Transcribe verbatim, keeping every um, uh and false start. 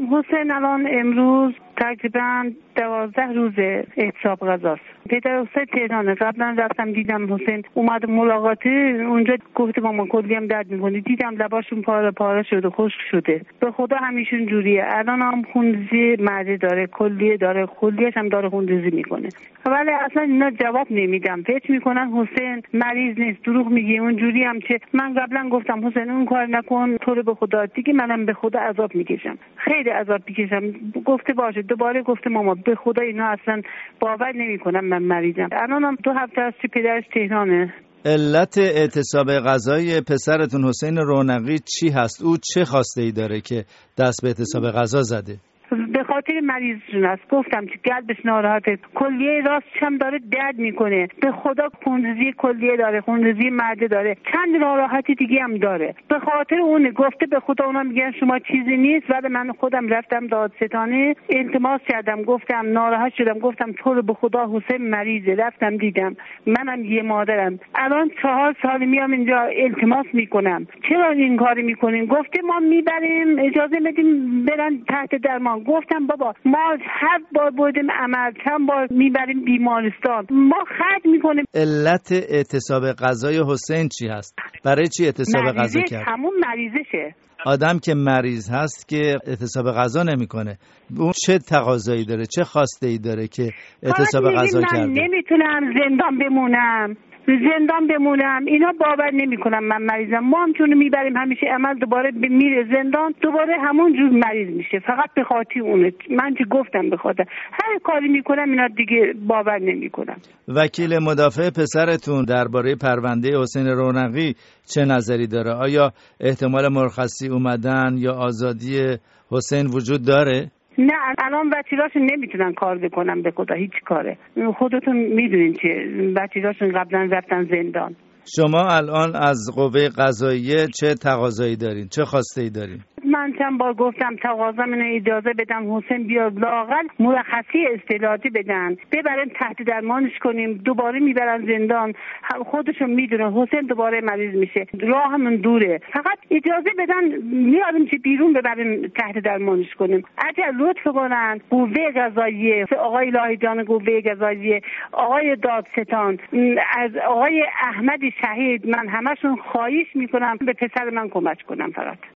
حسین الان امروز تقریبا دوازده روز اعتصاب غذاست. پدر حسین تهرانه. قبلا رفتم دیدم حسین اومد ملاقاته، اونجا گفته با ما کلی هم درد میکنه. دیدم لباشون پاره پاره شده، خشک شده. به خدا همیشون جوریه. الان هم خونریزی معده داره، کلیه داره، کلیه‌اش هم داره خونریزی میکنه. ولی اصلا اینا جواب نمیدم. فکر میکنن حسین مریض نیست، دروغ میگه. اونجوری هم که من قبلا گفتم حسین اون کار نکن، تو رو به خدا دیگه منم به خدا عذاب میکشم، خیلی عذاب میکشم. گفته باشه. دوباره گفته ماما به خدا اینا اصلا باور نمیکنم من مریضم. الانم دو هفته است که پدرش تهرانه. علت اعتصاب غذای پسرتون حسین رونقی چی هست؟ او چه خواسته ای داره که دست به اعتصاب غذا زده؟ به خاطر مریضشون است. گفتم که قلبش ناراحته، کلیه راستش هم داره درد میکنه. به خدا خونریزی کلیه داره، خونریزی معده داره، چند ناراحتی دیگه هم داره. به خاطر اون گفته به خدا اونا میگن شما چیزی نیست. ولی من خودم رفتم دادستانه التماس کردم، گفتم ناراحت شدم، گفتم تو رو به خدا حسین مریضه. رفتم دیدم، منم یه مادرم، الان چهار سال میام اینجا التماس میکنم چرا این کاری میکنین؟ گفته ما میبریم اجازه بدیم برن تحت درمان. گفتم بابا ما هر بار بودیم عمل، چند بار میبریم بیمارستان، ما خرج میکنیم. علت اعتصاب غذای حسین چی هست؟ برای چی اعتصاب غذا کرد؟ همون مریضشه. آدم که مریض هست که اعتصاب غذا نمیکنه، اون چه تقاضایی داره، چه خواسته ای داره که اعتصاب غذا کرده؟ من نمیتونم زندان بمونم، زندان بمونم. اینا باور نمیکنم من مریضم. ما هم چون میبریم همیشه عمل، دوباره میره زندان، دوباره همون جور مریض میشه. فقط به خاطر اونه. من که گفتم به خاطر هر کاری میکنم اینا دیگه باور نمیکنم. وکیل مدافع پسرتون درباره پرونده حسین رونقی چه نظری داره؟ آیا احتمال مرخصی اومدن یا آزادی حسین وجود داره؟ نه الان وکیلاشون نمیتونن کار بکنن، به خدا هیچ کاره. خودتون میدونین که وکیلاشون قبلا رفتن زندان. شما الان از قوه قضاییه چه تقاضایی دارین؟ چه خواسته ای دارین؟ من چند بار گفتم تقاضام اینه اجازه بدم حسین بیاد، لااقل مرخصی اصطلاحی بدن، ببرن تحت درمانش کنیم. دوباره میبرن زندان، خودشون میدونن حسین دوباره مریض میشه، راهمون دوره. فقط اجازه بدن میاریم که بیرون ببریم تحت درمانش کنیم. اگر لطف کنن قوه قضاییه، آقای لاهیجان قوه قضاییه، آقای دادستان، از آقای احمد شهید، من همشون خواهش میکنم به پسر من کمک کنم فقط.